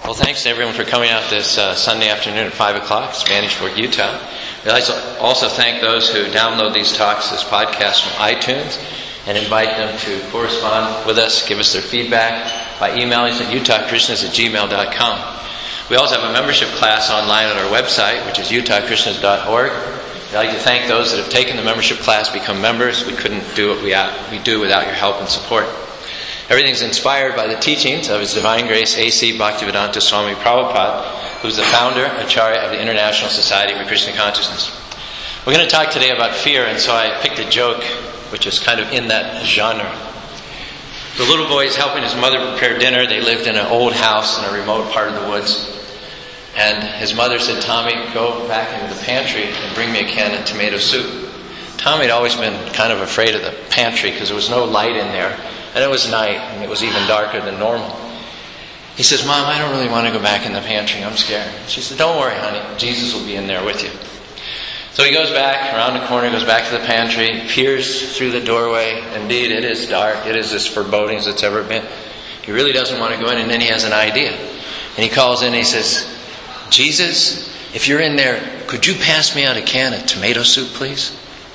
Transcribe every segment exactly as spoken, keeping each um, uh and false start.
Well, thanks to everyone for coming out this uh, Sunday afternoon at five o'clock, Spanish Fork, Utah. We'd like to also thank those who download these talks, this podcast from iTunes, and invite them to correspond with us, give us their feedback by emailing us at utah krishnas at gmail dot com. We also have a membership class online on our website, which is utah krishnas dot org. We'd like to thank those that have taken the membership class, become members. We couldn't do what we, we do without your help and support. Everything's inspired by the teachings of His Divine Grace A C Bhaktivedanta Swami Prabhupada, who's the founder, Acharya of the International Society for Krishna Consciousness. We're going to talk today about fear, and so I picked a joke which is kind of in that genre. The little boy is helping his mother prepare dinner. They lived in an old house in a remote part of the woods. And his mother said, "Tommy, go back into the pantry and bring me a can of tomato soup." Tommy had always been kind of afraid of the pantry because there was no light in there. And it was night, and it was even darker than normal. He says, "Mom, I don't really want to go back in the pantry. I'm scared." She said, "Don't worry, honey. Jesus will be in there with you." So he goes back, around the corner, goes back to the pantry, peers through the doorway. Indeed, it is dark. It is as foreboding as it's ever been. He really doesn't want to go in, and then he has an idea. And he calls in and he says, "Jesus, if you're in there, could you pass me out a can of tomato soup, please?"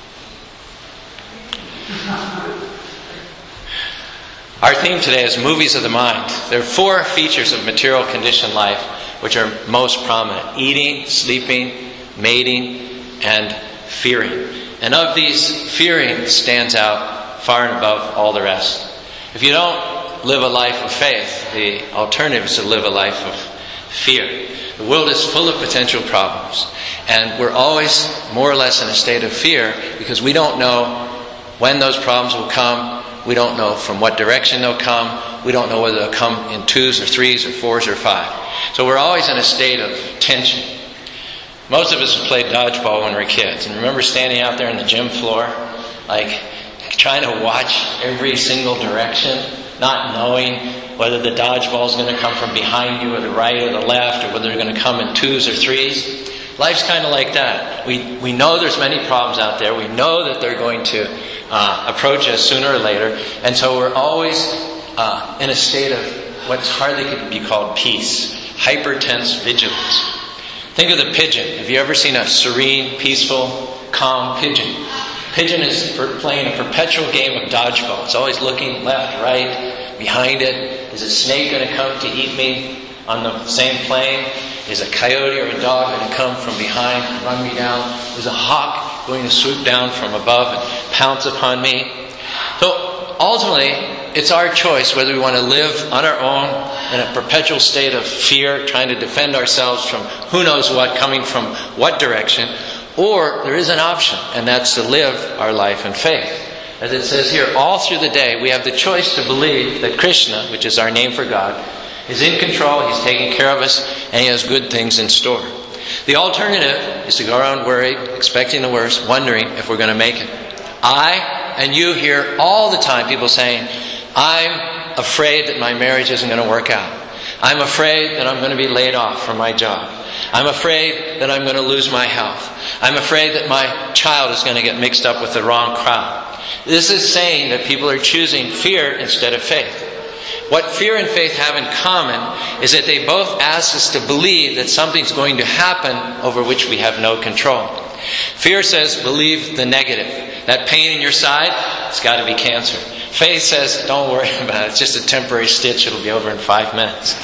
Our theme today is movies of the mind. There are four features of material conditioned life which are most prominent: eating, sleeping, mating, and fearing. And of these, fearing stands out far and above all the rest. If you don't live a life of faith, the alternative is to live a life of fear. The world is full of potential problems, and we're always more or less in a state of fear because we don't know when those problems will come. We don't know from what direction they'll come. We don't know whether they'll come in twos or threes or fours or five. So we're always in a state of tension. Most of us have played dodgeball when we were kids. And remember standing out there on the gym floor, like trying to watch every single direction, not knowing whether the dodgeball is going to come from behind you or the right or the left, or whether they're going to come in twos or threes. Life's kind of like that. We we know there's many problems out there. We know that they're going to uh, approach us sooner or later. And so we're always uh, in a state of what's hardly could be called peace. Hyper-tense vigilance. Think of the pigeon. Have you ever seen a serene, peaceful, calm pigeon? Pigeon is for playing a perpetual game of dodgeball. It's always looking left, right, behind it. Is a snake going to come to eat me on the same plane? Is a coyote or a dog going to come from behind and run me down? Is a hawk going to swoop down from above and pounce upon me? So ultimately, it's our choice whether we want to live on our own in a perpetual state of fear, trying to defend ourselves from who knows what coming from what direction, or there is an option, and that's to live our life in faith. As it says here, all through the day we have the choice to believe that Krishna, which is our name for God, is in control, He's taking care of us, and He has good things in store. The alternative is to go around worried, expecting the worst, wondering if we're going to make it. I and you hear all the time people saying, "I'm afraid that my marriage isn't going to work out. I'm afraid that I'm going to be laid off from my job. I'm afraid that I'm going to lose my health. I'm afraid that my child is going to get mixed up with the wrong crowd." This is saying that people are choosing fear instead of faith. What fear and faith have in common is that they both ask us to believe that something's going to happen over which we have no control. Fear says, believe the negative. That pain in your side, it's got to be cancer. Faith says, don't worry about it. It's just a temporary stitch. It'll be over in five minutes.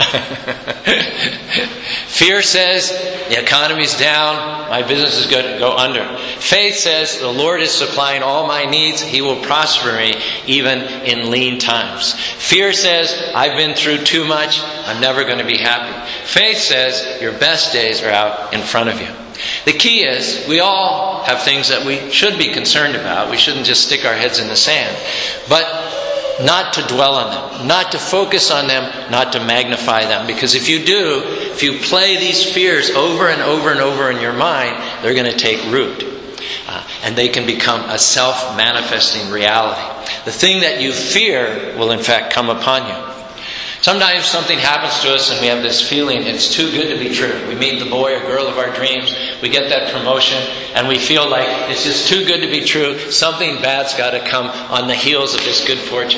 Fear says, the economy's down. My business is going to go under. Faith says, the Lord is supplying all my needs. He will prosper me even in lean times. Fear says, I've been through too much. I'm never going to be happy. Faith says, your best days are out in front of you. The key is, we all have things that we should be concerned about. We shouldn't just stick our heads in the sand. But not to dwell on them, not to focus on them, not to magnify them. Because if you do, if you play these fears over and over and over in your mind, they're going to take root. Uh, and they can become a self-manifesting reality. The thing that you fear will in fact come upon you. Sometimes something happens to us and we have this feeling it's too good to be true. We meet the boy or girl of our dreams, we get that promotion, and we feel like it's just too good to be true. Something bad's got to come on the heels of this good fortune.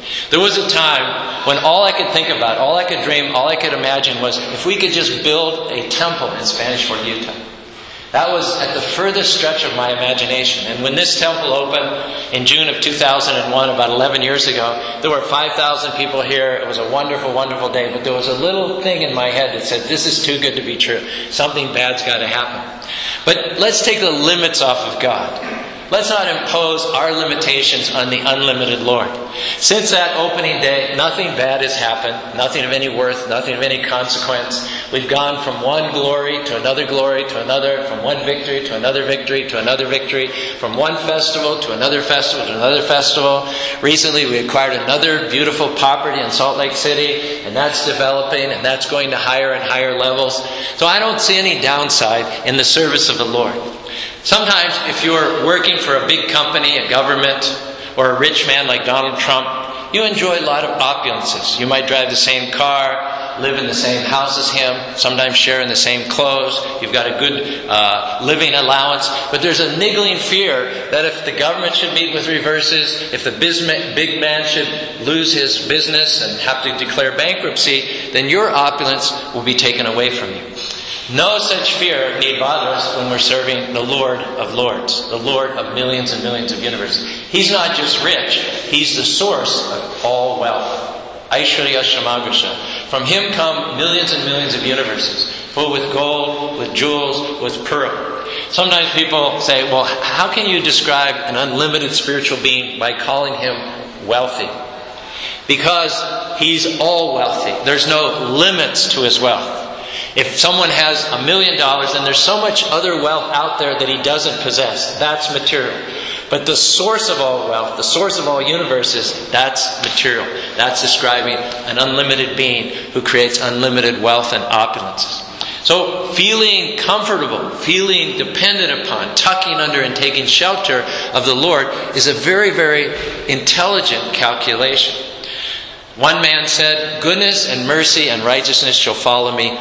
There was a time when all I could think about, all I could dream, all I could imagine was if we could just build a temple in Spanish Fork, Utah. That was at the furthest stretch of my imagination. And when this temple opened in June of two thousand one, about eleven years ago, there were five thousand people here. It was a wonderful, wonderful day. But there was a little thing in my head that said, this is too good to be true. Something bad's got to happen. But let's take the limits off of God. Let's not impose our limitations on the unlimited Lord. Since that opening day, nothing bad has happened, nothing of any worth, nothing of any consequence. We've gone from one glory to another glory to another, from one victory to another victory to another victory, from one festival to another festival to another festival. Recently we acquired another beautiful property in Salt Lake City, and that's developing, and that's going to higher and higher levels. So I don't see any downside in the service of the Lord. Sometimes if you're working for a big company, a government, or a rich man like Donald Trump, you enjoy a lot of opulences. You might drive the same car, live in the same house as him, sometimes share in the same clothes. You've got a good uh, living allowance. But there's a niggling fear that if the government should meet with reverses, if the big man should lose his business and have to declare bankruptcy, then your opulence will be taken away from you. No such fear need bother us when we're serving the Lord of Lords, the Lord of millions and millions of universes. He's not just rich, He's the source of all wealth. Aishwarya Shamagrasha. From Him come millions and millions of universes, full with gold, with jewels, with pearl. Sometimes people say, well, how can you describe an unlimited spiritual being by calling Him wealthy? Because He's all wealthy. There's no limits to His wealth. If someone has a million dollars and there's so much other wealth out there that he doesn't possess, that's material. But the source of all wealth, the source of all universes, that's material. That's describing an unlimited being who creates unlimited wealth and opulences. So feeling comfortable, feeling dependent upon, tucking under and taking shelter of the Lord is a very, very intelligent calculation. One man said, goodness and mercy and righteousness shall follow me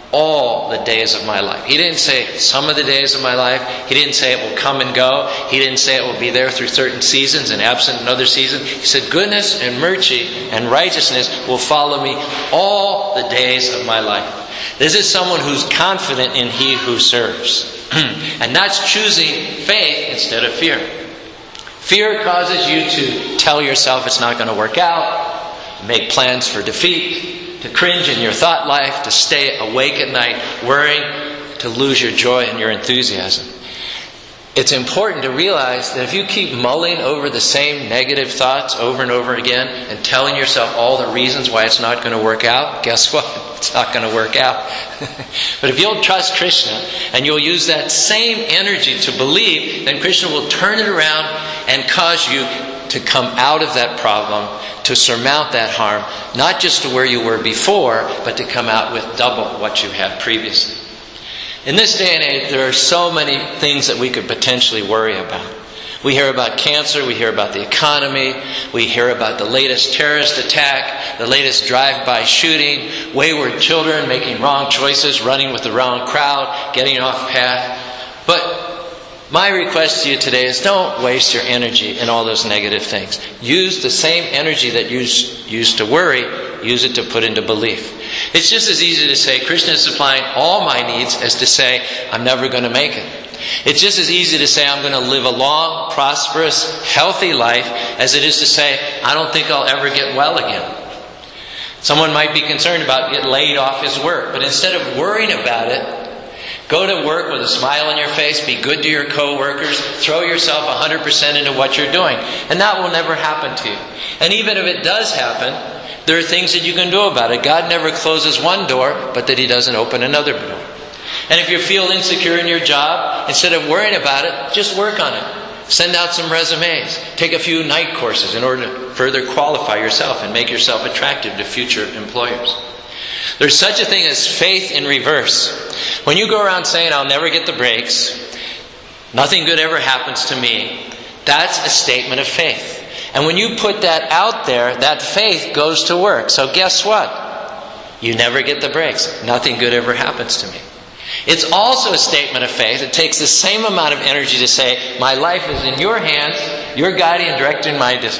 all the days of my life. He didn't say some of the days of my life. He didn't say it will come and go. He didn't say it will be there through certain seasons and absent in other seasons. He said goodness and mercy and righteousness will follow me all the days of my life. This is someone who's confident in He who serves. And that's choosing faith instead of fear. Fear causes you to tell yourself it's not going to work out, make plans for defeat, to cringe in your thought life, to stay awake at night worrying, to lose your joy and your enthusiasm. It's important to realize that if you keep mulling over the same negative thoughts over and over again and telling yourself all the reasons why it's not going to work out, guess what? It's not going to work out. But if you'll trust Krishna and you'll use that same energy to believe, then Krishna will turn it around and cause you to come out of that problem, to surmount that harm, not just to where you were before, but to come out with double what you had previously. In this day and age, there are so many things that we could potentially worry about. We hear about cancer, we hear about the economy, we hear about the latest terrorist attack, the latest drive-by shooting, wayward children making wrong choices, running with the wrong crowd, getting off path. But my request to you today is don't waste your energy in all those negative things. Use the same energy that you used to worry, use it to put into belief. It's just as easy to say, Krishna is supplying all my needs, as to say, I'm never going to make it. It's just as easy to say, I'm going to live a long, prosperous, healthy life, as it is to say, I don't think I'll ever get well again. Someone might be concerned about getting laid off his work, but instead of worrying about it, go to work with a smile on your face, be good to your co-workers, throw yourself one hundred percent into what you're doing. And that will never happen to you. And even if it does happen, there are things that you can do about it. God never closes one door, but that He doesn't open another door. And if you feel insecure in your job, instead of worrying about it, just work on it. Send out some resumes. Take a few night courses in order to further qualify yourself and make yourself attractive to future employers. There's such a thing as faith in reverse. When you go around saying, I'll never get the breaks, nothing good ever happens to me, that's a statement of faith. And when you put that out there, that faith goes to work. So guess what? You never get the breaks. Nothing good ever happens to me. It's also a statement of faith. It takes the same amount of energy to say, my life is in your hands. You're guiding and directing my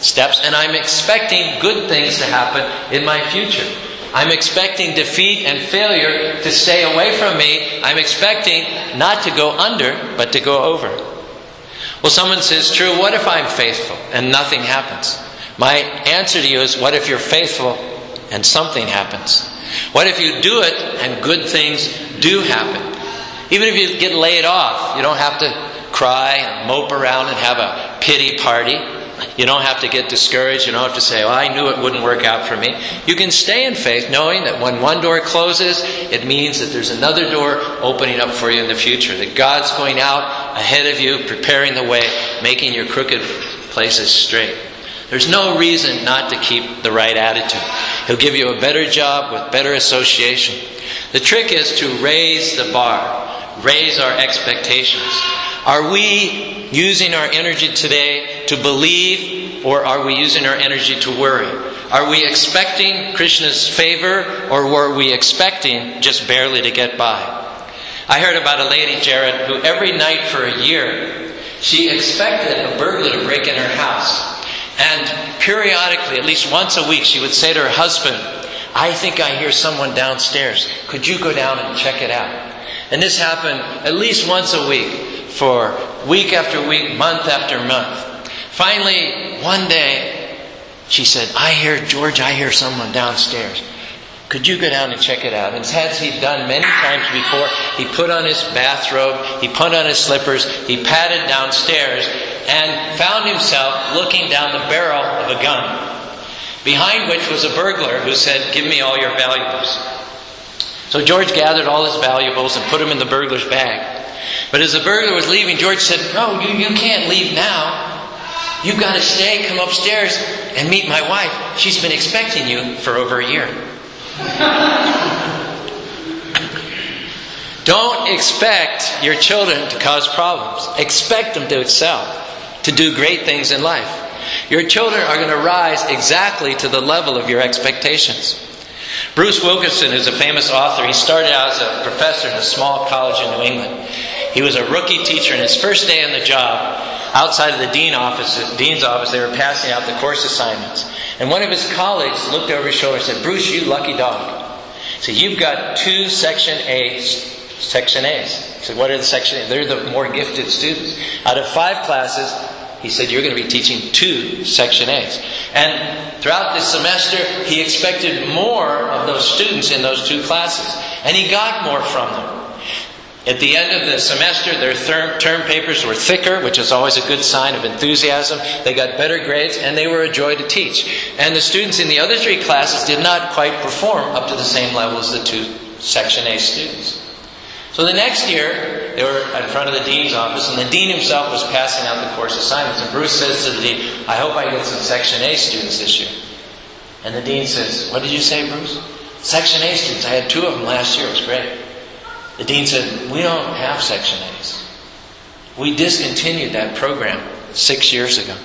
steps, and I'm expecting good things to happen in my future. I'm expecting defeat and failure to stay away from me. I'm expecting not to go under, but to go over. Well, someone says, true, what if I'm faithful and nothing happens? My answer to you is, what if you're faithful and something happens? What if you do it and good things do happen? Even if you get laid off, you don't have to cry and mope around and have a pity party. You don't have to get discouraged. You don't have to say, well, I knew it wouldn't work out for me. You can stay in faith knowing that when one door closes, it means that there's another door opening up for you in the future. That God's going out ahead of you, preparing the way, making your crooked places straight. There's no reason not to keep the right attitude. He'll give you a better job with better association. The trick is to raise the bar, raise our expectations. Are we using our energy today to believe, or are we using our energy to worry? Are we expecting Krishna's favor, or were we expecting just barely to get by? I heard about a lady, Jared, who every night for a year, she expected a burglar to break in her house. And periodically, at least once a week, she would say to her husband, I think I hear someone downstairs. Could you go down and check it out? And this happened at least once a week for week after week, month after month. Finally, one day, she said, I hear, George, I hear someone downstairs. Could you go down and check it out? And as he'd done many times before, he put on his bathrobe, he put on his slippers, he padded downstairs, and found himself looking down the barrel of a gun, behind which was a burglar who said, give me all your valuables. So George gathered all his valuables and put them in the burglar's bag. But as the burglar was leaving, George said, no, you, you can't leave now. You've got to stay, come upstairs and meet my wife. She's been expecting you for over a year. Don't expect your children to cause problems. Expect them to excel, to do great things in life. Your children are going to rise exactly to the level of your expectations. Bruce Wilkinson is a famous author. He started out as a professor in a small college in New England. He was a rookie teacher, and his first day on the job, outside of the dean office, dean's office, they were passing out the course assignments. And one of his colleagues looked over his shoulder and said, Bruce, you lucky dog. He said, you've got two Section A's. Section A's. He said, what are the Section A's? They're the more gifted students. Out of five classes, he said, you're going to be teaching two Section A's. And throughout this semester, he expected more of those students in those two classes. And he got more from them. At the end of the semester, their term, term papers were thicker, which is always a good sign of enthusiasm. They got better grades, and they were a joy to teach. And the students in the other three classes did not quite perform up to the same level as the two Section A students. So the next year, they were in front of the dean's office, and the dean himself was passing out the course assignments. And Bruce says to the dean, I hope I get some Section A students this year. And the dean says, what did you say, Bruce? Section A students. I had two of them last year. It was great. The dean said, we don't have Section A's. We discontinued that program six years ago.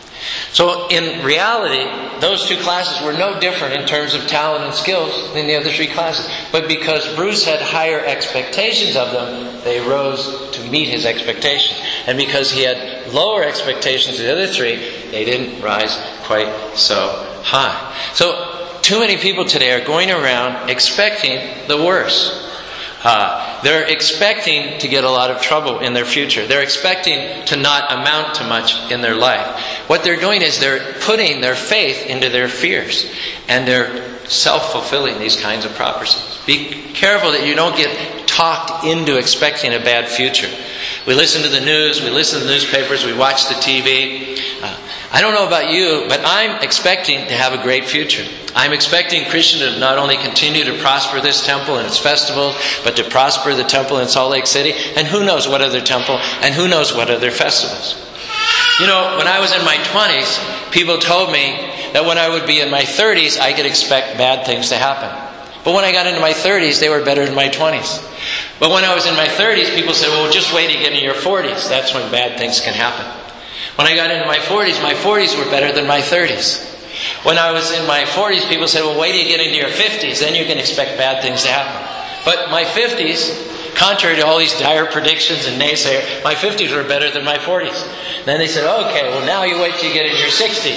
So in reality, those two classes were no different in terms of talent and skills than the other three classes. But because Bruce had higher expectations of them, they rose to meet his expectations. And because he had lower expectations of the other three, they didn't rise quite so high. So too many people today are going around expecting the worst. Uh, they're expecting to get a lot of trouble in their future. They're expecting to not amount to much in their life. What they're doing is they're putting their faith into their fears. And they're self-fulfilling these kinds of prophecies. Be careful that you don't get talked into expecting a bad future. We listen to the news, we listen to the newspapers, we watch the T V. Uh, I don't know about you, but I'm expecting to have a great future. I'm expecting Krishna to not only continue to prosper this temple and its festivals, but to prosper the temple in Salt Lake City, and who knows what other temple, and who knows what other festivals. You know, when I was in my twenties, people told me that when I would be in my thirties, I could expect bad things to happen. But when I got into my thirties, they were better than my twenties. But when I was in my thirties, people said, well, just wait till you get into your forties. That's when bad things can happen. When I got into my forties, my forties were better than my thirties. When I was in my forties, people said, well, wait till you get into your fifties, then you can expect bad things to happen. But my fifties, contrary to all these dire predictions and naysayers, my fifties were better than my forties. Then they said, okay, well, now you wait till you get into your sixties.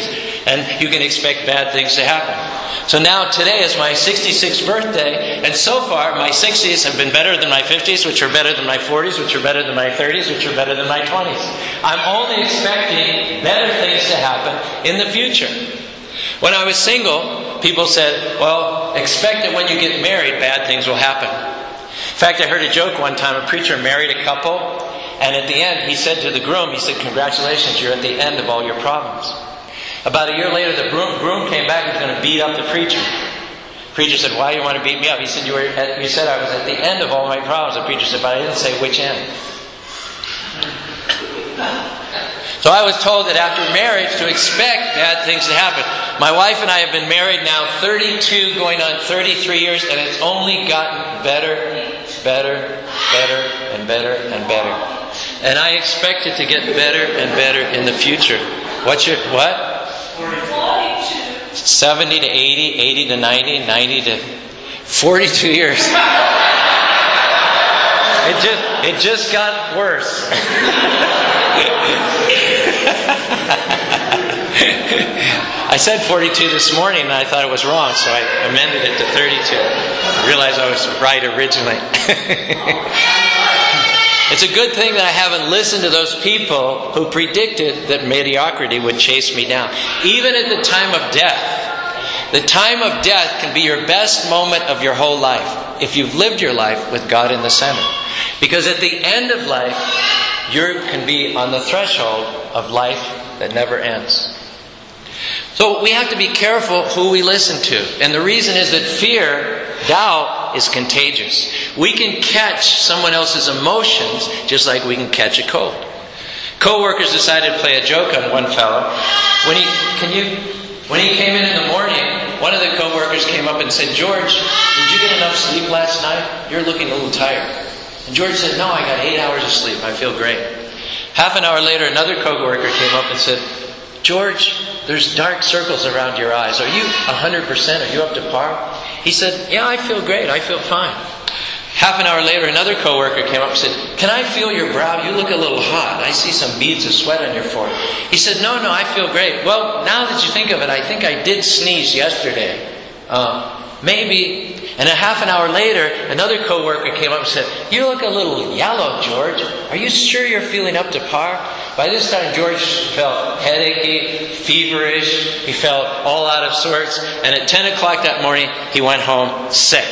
And you can expect bad things to happen. So now today is my sixty-sixth birthday, and so far my sixties have been better than my fifties, which are better than my forties, which are better than my thirties, which are better than my twenties. I'm only expecting better things to happen in the future. When I was single, people said, well, expect that when you get married, bad things will happen. In fact, I heard a joke one time. A preacher married a couple, and at the end, he said to the groom, he said, congratulations, you're at the end of all your problems. About a year later, the groom, groom came back and was going to beat up the preacher. The preacher said, why do you want to beat me up? He said, you, were at, you said I was at the end of all my problems. The preacher said, but I didn't say which end. So I was told that after marriage to expect bad things to happen. My wife and I have been married now thirty-two, going on thirty-three years, and it's only gotten better, better, better, and better, and better. And I expect it to get better and better in the future. What's your, what? seventy to eighty, eighty to ninety, ninety to forty-two years. It just, it just got worse. I said forty-two this morning and I thought it was wrong, so I amended it to thirty-two. I realized I was right originally. It's a good thing that I haven't listened to those people who predicted that mediocrity would chase me down. Even at the time of death, the time of death can be your best moment of your whole life if you've lived your life with God in the center. Because at the end of life, you can be on the threshold of life that never ends. So we have to be careful who we listen to. And the reason is that fear, doubt, is contagious. We can catch someone else's emotions just like we can catch a cold. Co-workers decided to play a joke on one fellow. When he, can you, when he came in in the morning, one of the co-workers came up and said, George, did you get enough sleep last night? You're looking a little tired. And George said, no, I got eight hours of sleep. I feel great. Half an hour later, another co-worker came up and said, George, there's dark circles around your eyes. Are you one hundred percent? Are you up to par? He said, yeah, I feel great. I feel fine. Half an hour later, another co-worker came up and said, can I feel your brow? You look a little hot. I see some beads of sweat on your forehead. He said, no, no, I feel great. Well, now that you think of it, I think I did sneeze yesterday. Uh, maybe... And a half an hour later, another co-worker came up and said, you look a little yellow, George. Are you sure you're feeling up to par? By this time, George felt headachy, feverish. He felt all out of sorts. And at ten o'clock that morning, he went home sick.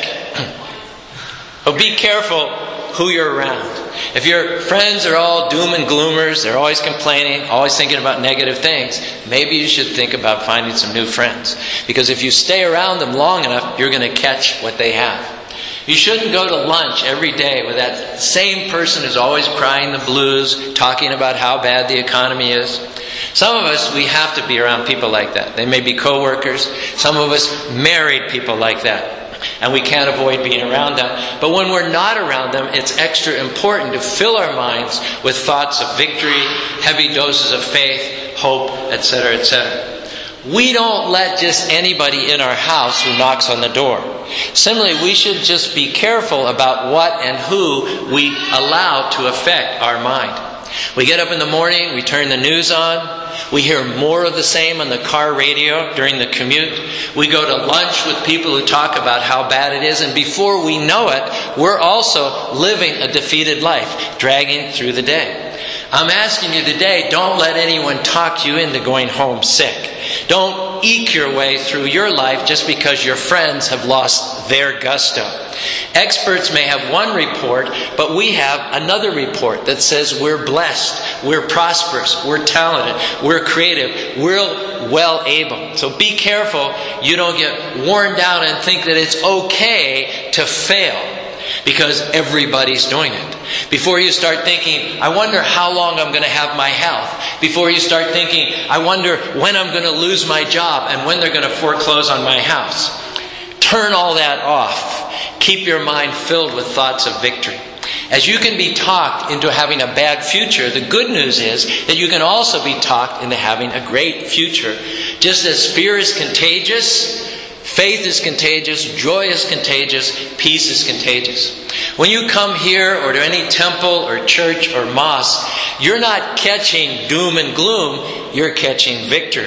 But be careful who you're around. If your friends are all doom and gloomers, they're always complaining, always thinking about negative things, maybe you should think about finding some new friends. Because if you stay around them long enough, you're going to catch what they have. You shouldn't go to lunch every day with that same person who's always crying the blues, talking about how bad the economy is. Some of us, we have to be around people like that. They may be co-workers. Some of us married people like that. And we can't avoid being around them. But when we're not around them, it's extra important to fill our minds with thoughts of victory, heavy doses of faith, hope, et cetera, et cetera. We don't let just anybody in our house who knocks on the door. Similarly, we should just be careful about what and who we allow to affect our mind. We get up in the morning, we turn the news on. We hear more of the same on the car radio during the commute. We go to lunch with people who talk about how bad it is. And before we know it, we're also living a defeated life, dragging through the day. I'm asking you today, don't let anyone talk you into going home sick. Don't eke your way through your life just because your friends have lost their gusto. Experts may have one report, but we have another report that says we're blessed, we're prosperous, we're talented, we're creative, we're well able. So be careful you don't get worn down and think that it's okay to fail because everybody's doing it. Before you start thinking, I wonder how long I'm going to have my health. Before you start thinking, I wonder when I'm going to lose my job and when they're going to foreclose on my house. Turn all that off. Keep your mind filled with thoughts of victory. As you can be talked into having a bad future, the good news is that you can also be talked into having a great future. Just as fear is contagious, faith is contagious, joy is contagious, peace is contagious. When you come here or to any temple or church or mosque, you're not catching doom and gloom, you're catching victory.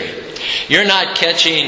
You're not catching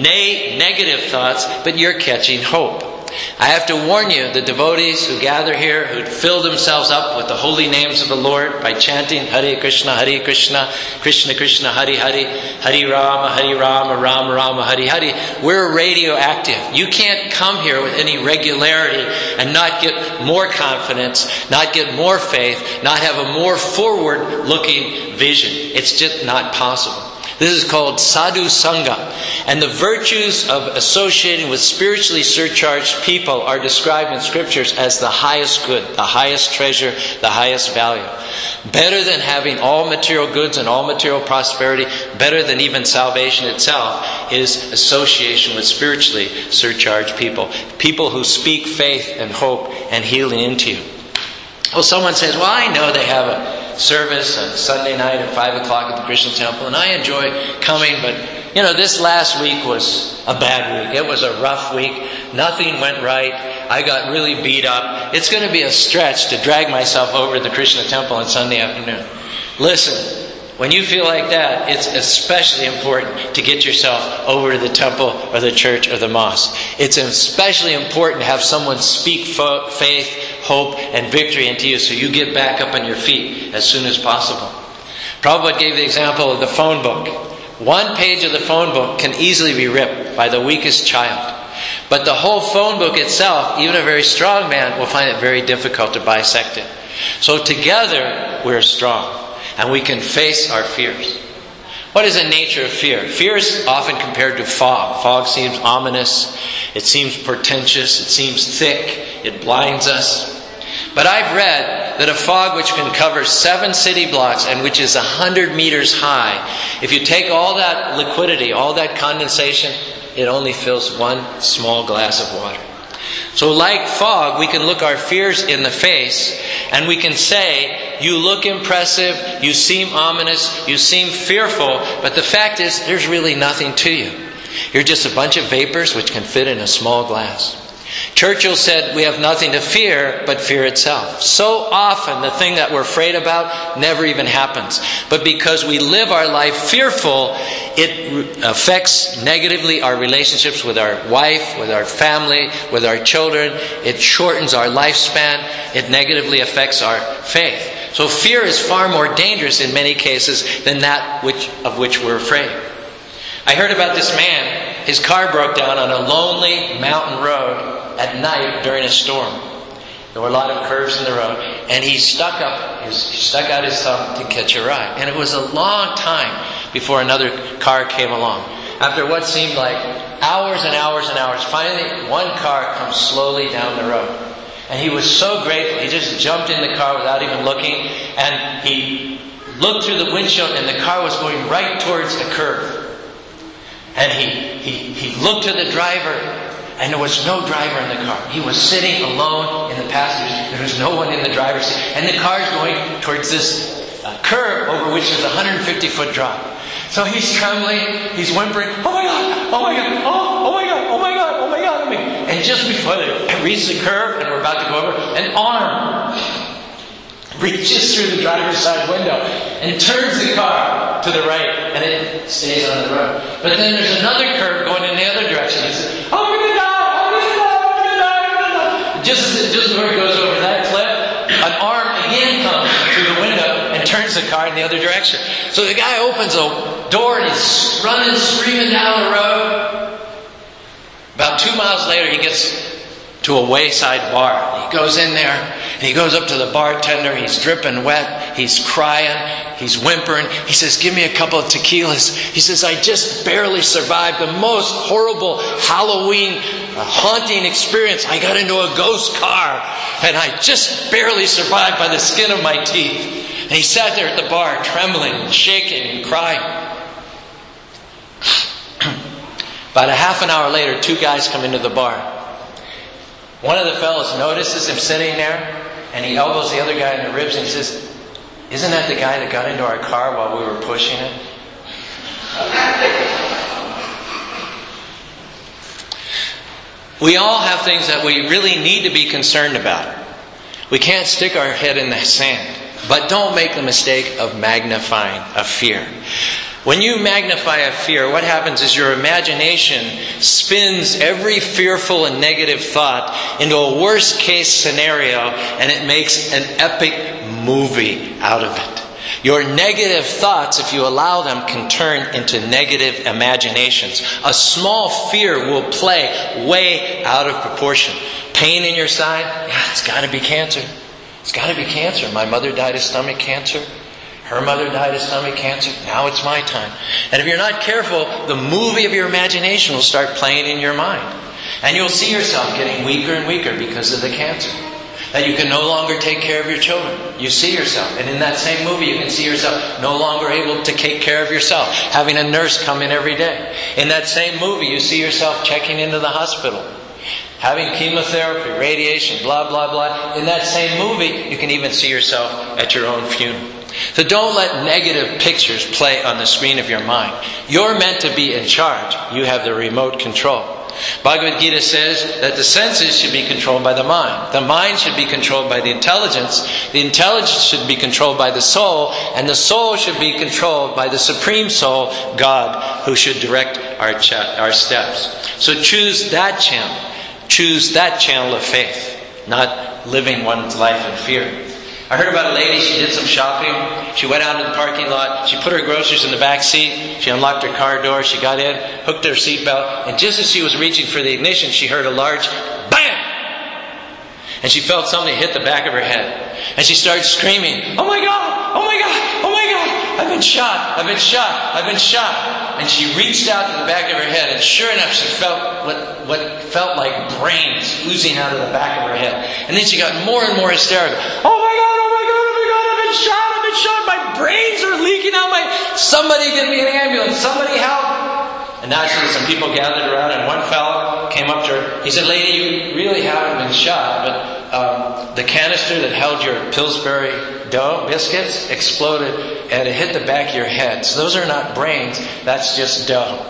ne- negative thoughts, but you're catching hope. I have to warn you, the devotees who gather here, who fill themselves up with the holy names of the Lord by chanting Hare Krishna, Hare Krishna, Krishna Krishna, Hare Hare, Hare Rama, Hare Rama, Rama Rama, Hare Hare. We're radioactive. You can't come here with any regularity and not get more confidence, not get more faith, not have a more forward-looking vision. It's just not possible. This is called sadhu sangha. And the virtues of associating with spiritually surcharged people are described in scriptures as the highest good, the highest treasure, the highest value. Better than having all material goods and all material prosperity, better than even salvation itself, is association with spiritually surcharged people. People who speak faith and hope and healing into you. Well, someone says, well, I know they have a service on Sunday night at five o'clock at the Krishna Temple, and I enjoy coming, but you know, this last week was a bad week. It was a rough week. Nothing went right. I got really beat up. It's going to be a stretch to drag myself over to the Krishna Temple on Sunday afternoon. Listen, when you feel like that, it's especially important to get yourself over to the temple or the church or the mosque. It's especially important to have someone speak fo- faith, hope, and victory into you so you get back up on your feet as soon as possible. Prabhupada gave the example of the phone book. One page of the phone book can easily be ripped by the weakest child. But the whole phone book itself, even a very strong man, will find it very difficult to bisect it. So together, we're strong. And we can face our fears. What is the nature of fear? Fear is often compared to fog. Fog seems ominous. It seems portentous. It seems thick. It blinds us. But I've read that a fog which can cover seven city blocks and which is a hundred meters high, if you take all that liquidity, all that condensation, it only fills one small glass of water. So like fog, we can look our fears in the face and we can say, you look impressive, you seem ominous, you seem fearful, but the fact is, there's really nothing to you. You're just a bunch of vapors which can fit in a small glass. Churchill said, we have nothing to fear but fear itself. So often the thing that we're afraid about never even happens. But because we live our life fearful, it affects negatively our relationships with our wife, with our family, with our children. It shortens our lifespan. It negatively affects our faith. So fear is far more dangerous in many cases than that which of which we're afraid. I heard about this man. His car broke down on a lonely mountain road at night during a storm. There were a lot of curves in the road, and he stuck up, his, he stuck out his thumb to catch a ride. And it was a long time before another car came along. After what seemed like hours and hours and hours, finally one car comes slowly down the road. And he was so grateful, he just jumped in the car without even looking, and he looked through the windshield, and the car was going right towards a curve. And he, he, he looked to the driver, and there was no driver in the car. He was sitting alone in the passenger. There was no one in the driver's seat. And the car's going towards this uh, curve over which there's a one hundred fifty foot drop. So he's trembling, he's whimpering, oh my God, oh my God, oh, oh my God, oh my God, oh my God. Oh my God. And just before they reach the curve and we're about to go over, an arm reaches through the driver's side window and turns the car to the right, and it stays on the road. But then there's another curve going in the other direction. He says, I'm going to die, I'm going to die, I'm going to die, I'm going to die. Just as it, just before it goes over that cliff, an arm again comes through the window and turns the car in the other direction. So the guy opens a door and he's running, screaming down the road. About two miles later, he gets to a wayside bar. He goes in there and he goes up to the bartender. He's dripping wet. He's crying. He's whimpering. He says, give me a couple of tequilas. He says, I just barely survived the most horrible Halloween uh, haunting experience. I got into a ghost car and I just barely survived by the skin of my teeth. And he sat there at the bar trembling and shaking and crying. About a half an hour later, two guys come into the bar. One of the fellows notices him sitting there, and he elbows the other guy in the ribs, and he says, isn't that the guy that got into our car while we were pushing it? We all have things that we really need to be concerned about. We can't stick our head in the sand. But don't make the mistake of magnifying a fear. When you magnify a fear, what happens is your imagination spins every fearful and negative thought into a worst case scenario, and it makes an epic movie out of it. Your negative thoughts, if you allow them, can turn into negative imaginations. A small fear will play way out of proportion. Pain in your side? Yeah, it's got to be cancer. It's got to be cancer. My mother died of stomach cancer. Her mother died of stomach cancer. Now it's my time. And if you're not careful, the movie of your imagination will start playing in your mind. And you'll see yourself getting weaker and weaker because of the cancer. That you can no longer take care of your children. You see yourself. And in that same movie, you can see yourself no longer able to take care of yourself. Having a nurse come in every day. In that same movie, you see yourself checking into the hospital. Having chemotherapy, radiation, blah, blah, blah. In that same movie, you can even see yourself at your own funeral. So don't let negative pictures play on the screen of your mind. You're meant to be in charge. You have the remote control. Bhagavad Gita says that the senses should be controlled by the mind. The mind should be controlled by the intelligence. The intelligence should be controlled by the soul. And the soul should be controlled by the Supreme Soul, God, who should direct our, cha- our steps. So choose that channel. Choose that channel of faith, not living one's life in fear. I heard about a lady, she did some shopping. She went out in the parking lot. She put her groceries in the back seat. She unlocked her car door. She got in, hooked her seatbelt. And just as she was reaching for the ignition, she heard a large bam! And she felt something hit the back of her head. And she started screaming, "Oh my God! Oh my God! Oh my God! I've been shot! I've been shot! I've been shot!" And she reached out to the back of her head. And sure enough, she felt what, what felt like brains oozing out of the back of her head. And then she got more and more hysterical. "Oh my God! Shot, I've been shot, my brains are leaking out, my somebody get me an ambulance, somebody help." And naturally some people gathered around, and one fellow came up to her. He said, "Lady, you really haven't been shot, but um, the canister that held your Pillsbury dough biscuits exploded and it hit the back of your head. So those are not brains, that's just dough."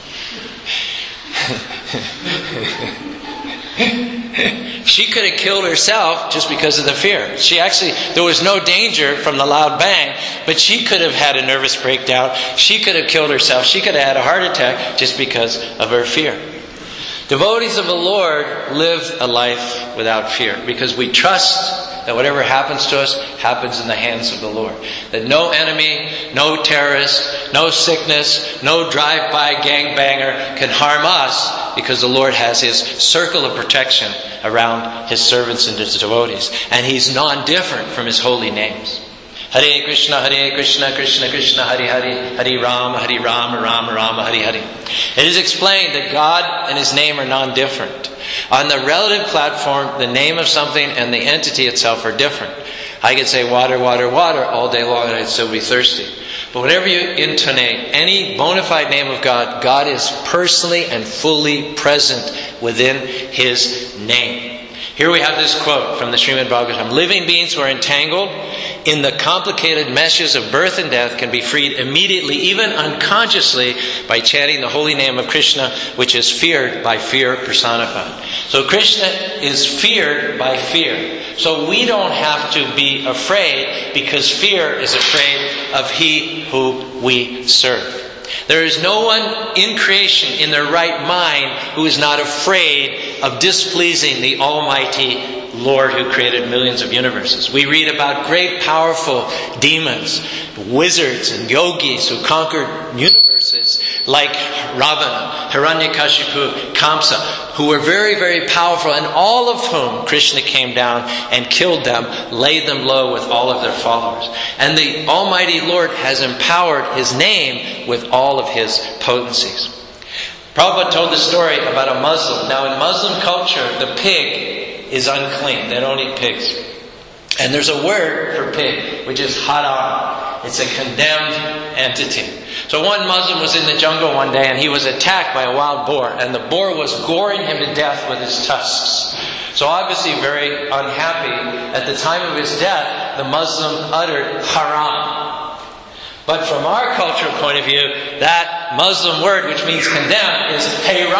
She could have killed herself just because of the fear. She actually, there was no danger from the loud bang, but she could have had a nervous breakdown. She could have killed herself. She could have had a heart attack just because of her fear. Devotees of the Lord live a life without fear because we trust that whatever happens to us happens in the hands of the Lord. That no enemy, no terrorist, no sickness, no drive-by gangbanger can harm us because the Lord has His circle of protection around His servants and His devotees. And He's non-different from His holy names. Hare Krishna, Hare Krishna, Krishna Krishna, Hare Hare, Hare Rama, Hare Rama, Rama Rama, Hare Hare. It is explained that God and His name are non-different. On the relative platform, the name of something and the entity itself are different. I could say water, water, water all day long and I'd still be thirsty. But whenever you intonate any bona fide name of God, God is personally and fully present within His name. Here we have this quote from the Srimad Bhagavatam. Living beings who are entangled in the complicated meshes of birth and death can be freed immediately, even unconsciously, by chanting the holy name of Krishna, which is feared by fear personified. So Krishna is feared by fear. So we don't have to be afraid because fear is afraid of He who we serve. There is no one in creation in their right mind who is not afraid of displeasing the Almighty Lord who created millions of universes. We read about great powerful demons, wizards and yogis who conquered universes like Ravana, Hiranyakashipu, Kamsa, who were very, very powerful, and all of whom Krishna came down and killed them, laid them low with all of their followers. And the Almighty Lord has empowered His name with all of His potencies. Prabhupada told the story about a Muslim. Now in Muslim culture, the pig is unclean. They don't eat pigs. And there's a word for pig, which is haram. It's a condemned entity. So one Muslim was in the jungle one day and he was attacked by a wild boar. And the boar was goring him to death with his tusks. So obviously very unhappy. At the time of his death, the Muslim uttered haram. But from our cultural point of view, that Muslim word, which means condemned, is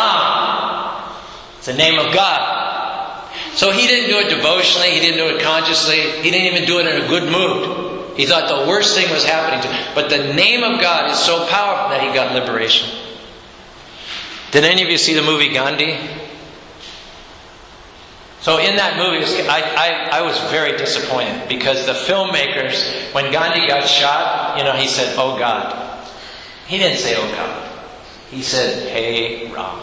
Hayram. It's the name of God. So he didn't do it devotionally, he didn't do it consciously, he didn't even do it in a good mood. He thought the worst thing was happening to him. But the name of God is so powerful that he got liberation. Did any of you see the movie Gandhi? So in that movie, I, I, I was very disappointed because the filmmakers, when Gandhi got shot, you know, he said, "Oh God." He didn't say, "Oh God." He said, "Hey Ram.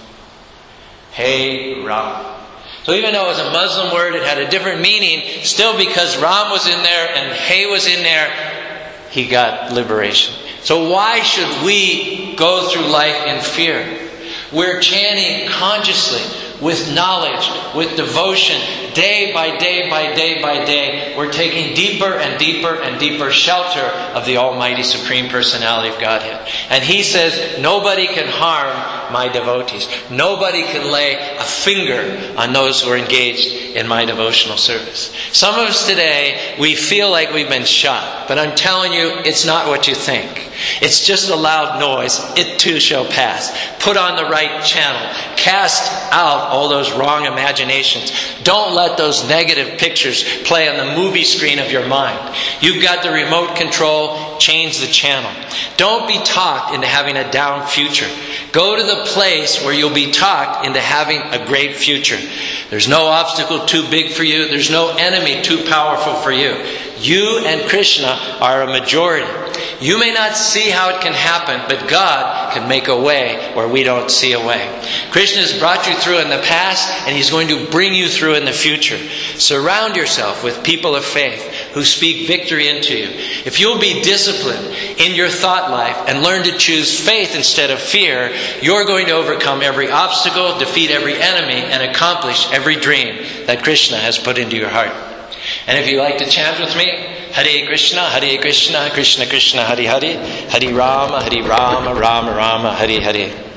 Hey Ram." So even though it was a Muslim word, it had a different meaning. Still, because Ram was in there and Hey was in there, he got liberation. So why should we go through life in fear? We're chanting consciously, with knowledge, with devotion, day by day by day by day. We're taking deeper and deeper and deeper shelter of the Almighty Supreme Personality of Godhead. And He says, nobody can harm my devotees. Nobody can lay a finger on those who are engaged in my devotional service. Some of us today, we feel like we've been shot. But I'm telling you, it's not what you think. It's just a loud noise. It too shall pass. Put on the right channel. Cast out all those wrong imaginations. Don't let those negative pictures play on the movie screen of your mind. You've got the remote control. Change the channel. Don't be talked into having a down future. Go to the place where you'll be talked into having a great future. There's no obstacle too big for you. There's no enemy too powerful for you. You and Krishna are a majority. You may not see how it can happen, but God can make a way where we don't see a way. Krishna has brought you through in the past, and He's going to bring you through in the future. Surround yourself with people of faith who speak victory into you. If you'll be disciplined in your thought life and learn to choose faith instead of fear, you're going to overcome every obstacle, defeat every enemy, and accomplish every dream that Krishna has put into your heart. And if you like to chant with me, Hare Krishna, Hare Krishna, Krishna Krishna, Hare Hare, Hare Rama, Hare Rama, Rama Rama, Hare Hare.